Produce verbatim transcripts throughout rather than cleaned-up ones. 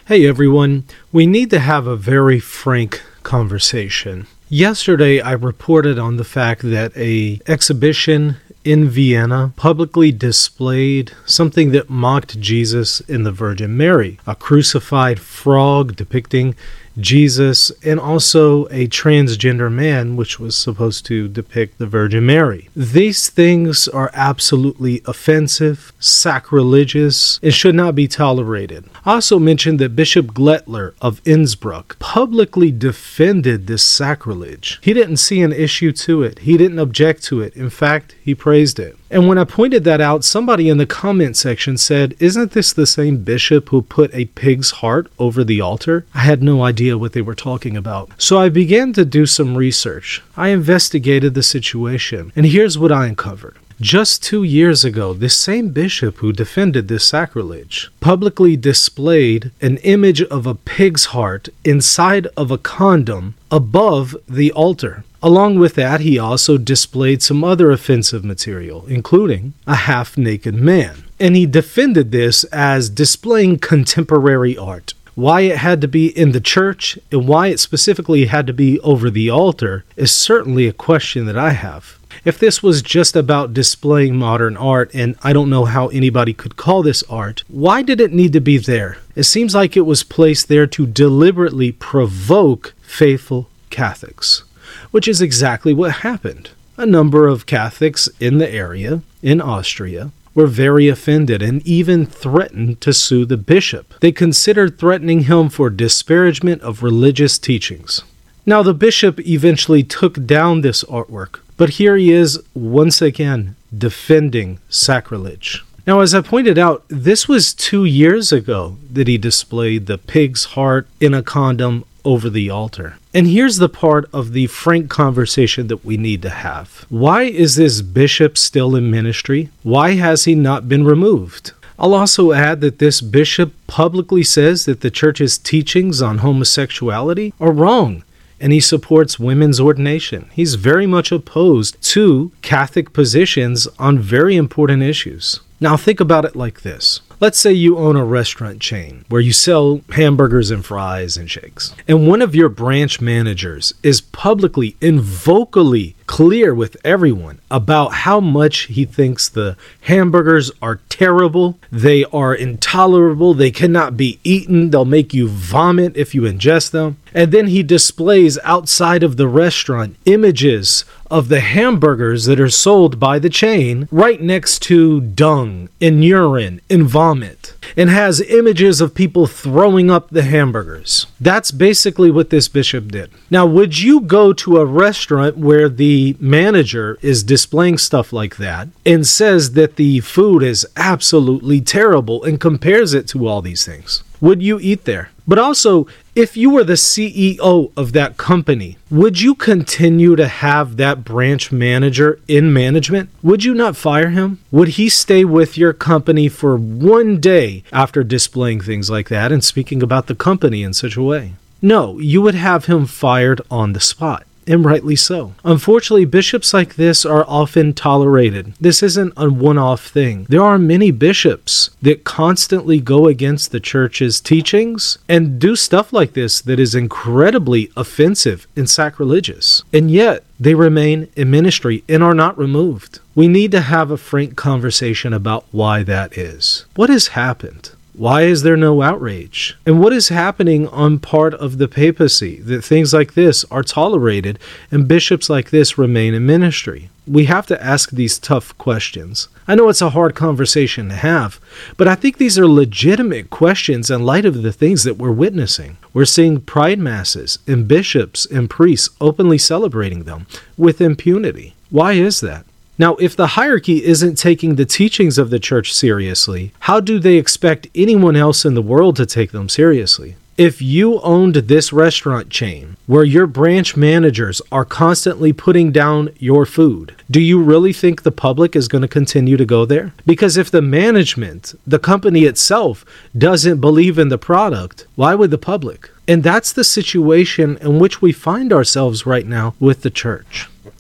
Hey everyone, we need to have a very frank conversation. Yesterday I reported on the fact that a exhibition in Vienna publicly displayed something that mocked Jesus and the Virgin Mary, a crucified frog depicting Jesus, and also a transgender man, which was supposed to depict the Virgin Mary. These things are absolutely offensive, sacrilegious, and should not be tolerated. I also mentioned that Bishop Glettler of Innsbruck publicly defended this sacrilege. He didn't see an issue to it. He didn't object to it. In fact, he praised it. And when I pointed that out, somebody in the comment section said, "Isn't this the same bishop who put a pig's heart over the altar?" I had no idea what they were talking about. So I began to do some research. I investigated the situation, and here's what I uncovered. Just two years ago, this same bishop who defended this sacrilege publicly displayed an image of a pig's heart inside of a condom above the altar. Along with that, he also displayed some other offensive material, including a half-naked man. And he defended this as displaying contemporary art. Why it had to be in the church and why it specifically had to be over the altar is certainly a question that I have. If this was just about displaying modern art, and I don't know how anybody could call this art, why did it need to be there? It seems like it was placed there to deliberately provoke faithful Catholics, which is exactly what happened. A number of Catholics in the area, in Austria, were very offended and even threatened to sue the bishop. They considered threatening him for disparagement of religious teachings. Now, the bishop eventually took down this artwork, but here he is once again defending sacrilege. Now, as I pointed out, this was two years ago that he displayed the pig's heart in a condom over the altar. And here's the part of the frank conversation that we need to have. Why is this bishop still in ministry? Why has he not been removed? I'll also add that this bishop publicly says that the church's teachings on homosexuality are wrong, and he supports women's ordination. He's very much opposed to Catholic positions on very important issues. Now think about it like this. Let's say you own a restaurant chain where you sell hamburgers and fries and shakes, and one of your branch managers is publicly and vocally clear with everyone about how much he thinks the hamburgers are terrible, they are intolerable, they cannot be eaten, they'll make you vomit if you ingest them. And then he displays outside of the restaurant images of the hamburgers that are sold by the chain right next to dung and urine and vomit, and has images of people throwing up the hamburgers. That's basically what this bishop did. Now, would you go to a restaurant where the manager is displaying stuff like that and says that the food is absolutely terrible and compares it to all these things? Would you eat there? But also, if you were the C E O of that company, would you continue to have that branch manager in management? Would you not fire him? Would he stay with your company for one day after displaying things like that and speaking about the company in such a way? No, you would have him fired on the spot. And rightly so. Unfortunately, bishops like this are often tolerated. This isn't a one-off thing. There are many bishops that constantly go against the church's teachings and do stuff like this that is incredibly offensive and sacrilegious. And yet, they remain in ministry and are not removed. We need to have a frank conversation about why that is. What has happened? Why is there no outrage? And what is happening on part of the papacy that things like this are tolerated and bishops like this remain in ministry? We have to ask these tough questions. I know it's a hard conversation to have, but I think these are legitimate questions in light of the things that we're witnessing. We're seeing pride masses and bishops and priests openly celebrating them with impunity. Why is that? Now, if the hierarchy isn't taking the teachings of the church seriously, how do they expect anyone else in the world to take them seriously? If you owned this restaurant chain where your branch managers are constantly putting down your food, do you really think the public is going to continue to go there? Because if the management, the company itself, doesn't believe in the product, why would the public? And that's the situation in which we find ourselves right now with the church.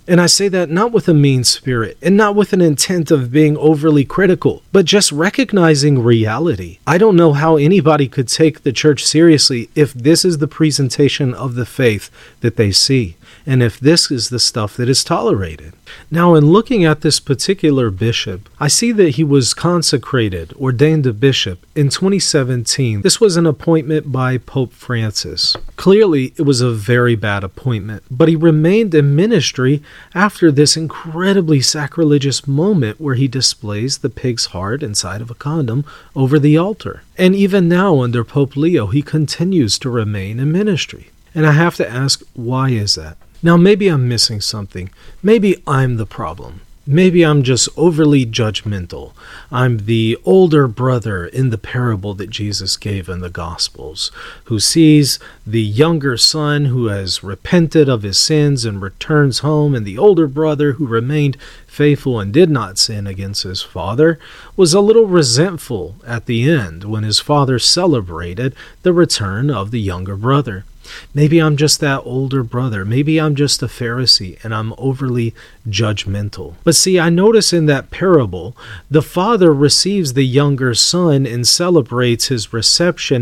And I say that not with a mean spirit and not with an intent of being overly critical, but just recognizing reality. I don't know how anybody could take the church seriously if this is the presentation of the faith that they see, and if this is the stuff that is tolerated. Now, in looking at this particular bishop, I see that he was consecrated, ordained a bishop, in twenty seventeen. This was an appointment by Pope Francis. Clearly, it was a very bad appointment, but he remained in ministry after this incredibly sacrilegious moment where he displays the pig's heart inside of a condom over the altar. And even now, under Pope Leo, he continues to remain in ministry. And I have to ask, why is that? Now, maybe I'm missing something. Maybe I'm the problem. Maybe I'm just overly judgmental. I'm the older brother in the parable that Jesus gave in the Gospels, who sees the younger son who has repented of his sins and returns home, and the older brother who remained faithful and did not sin against his father was a little resentful at the end when his father celebrated the return of the younger brother. Maybe I'm just that older brother. Maybe I'm just a Pharisee and I'm overly judgmental. But see, I notice in that parable, the father receives the younger son and celebrates his reception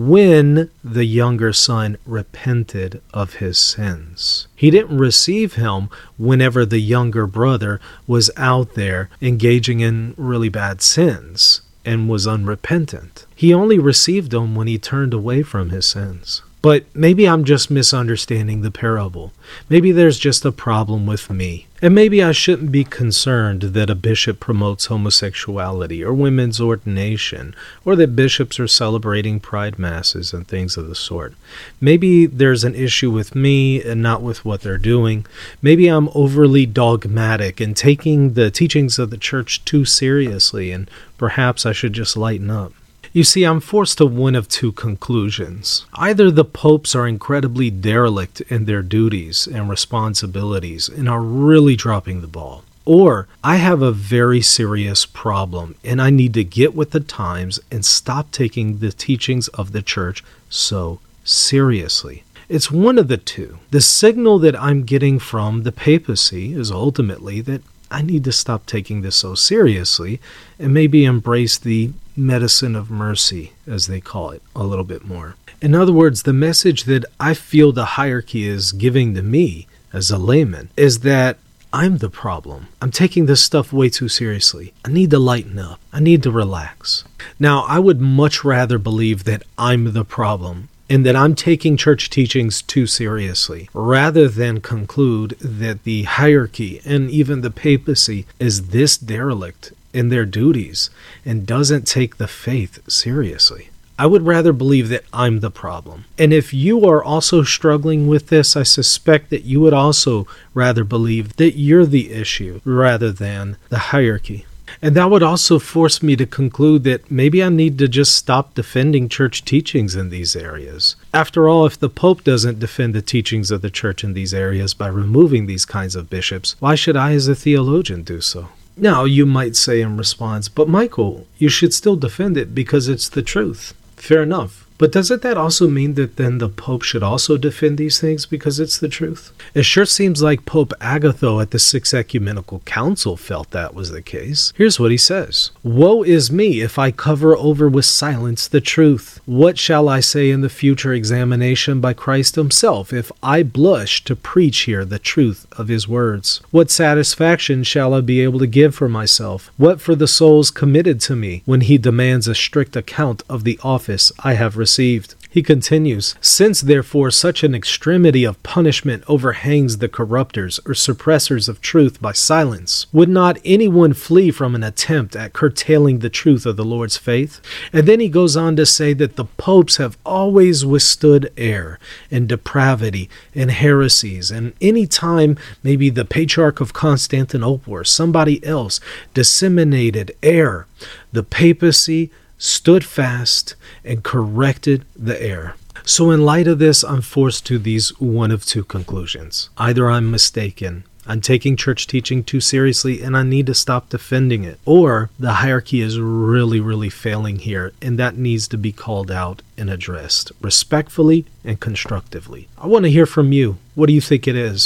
when the younger son repented of his sins. He didn't receive him whenever the younger brother was out there engaging in really bad sins and was unrepentant. He only received him when he turned away from his sins. But maybe I'm just misunderstanding the parable. Maybe there's just a problem with me. And maybe I shouldn't be concerned that a bishop promotes homosexuality or women's ordination, or that bishops are celebrating pride masses and things of the sort. Maybe there's an issue with me and not with what they're doing. Maybe I'm overly dogmatic and taking the teachings of the church too seriously, and perhaps I should just lighten up. You see, I'm forced to one of two conclusions. Either the popes are incredibly derelict in their duties and responsibilities and are really dropping the ball, or I have a very serious problem and I need to get with the times and stop taking the teachings of the church so seriously. It's one of the two. The signal that I'm getting from the papacy is ultimately that I need to stop taking this so seriously and maybe embrace the medicine of mercy, as they call it, a little bit more. In other words, the message that I feel the hierarchy is giving to me as a layman is that I'm the problem. I'm taking this stuff way too seriously. I need to lighten up. I need to relax. Now, I would much rather believe that I'm the problem and that I'm taking church teachings too seriously, rather than conclude that the hierarchy and even the papacy is this derelict in their duties and doesn't take the faith seriously. I would rather believe that I'm the problem. And if you are also struggling with this, I suspect that you would also rather believe that you're the issue rather than the hierarchy. And that would also force me to conclude that maybe I need to just stop defending church teachings in these areas. After all, if the Pope doesn't defend the teachings of the church in these areas by removing these kinds of bishops, why should I as a theologian do so? Now, you might say in response, but Michael, you should still defend it because it's the truth. Fair enough. But doesn't that also mean that then the Pope should also defend these things because it's the truth? It sure seems like Pope Agatho at the Sixth Ecumenical Council felt that was the case. Here's what he says. Woe is me if I cover over with silence the truth. What shall I say in the future examination by Christ himself if I blush to preach here the truth of his words? What satisfaction shall I be able to give for myself? What for the souls committed to me when he demands a strict account of the office I have received? Received. He continues, since therefore such an extremity of punishment overhangs the corrupters or suppressors of truth by silence, would not anyone flee from an attempt at curtailing the truth of the Lord's faith? And then he goes on to say that the popes have always withstood error and depravity and heresies, and any time maybe the Patriarch of Constantinople or somebody else disseminated error, the papacy stood fast and corrected the error. So in light of this, I'm forced to these one of two conclusions. Either I'm mistaken, I'm taking church teaching too seriously and I need to stop defending it, or the hierarchy is really, really failing here and that needs to be called out and addressed respectfully and constructively. I want to hear from you. What do you think it is?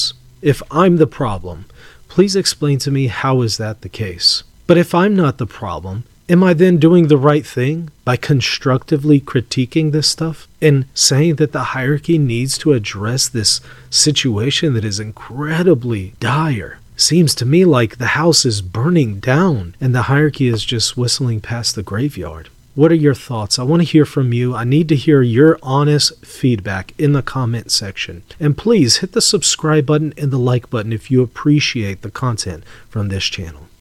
If I'm the problem, please explain to me how is that the case. But if I'm not the problem, am I then doing the right thing by constructively critiquing this stuff and saying that the hierarchy needs to address this situation that is incredibly dire? Seems to me like the house is burning down and the hierarchy is just whistling past the graveyard. What are your thoughts? I want to hear from you. I need to hear your honest feedback in the comment section. And please hit the subscribe button and the like button if you appreciate the content from this channel.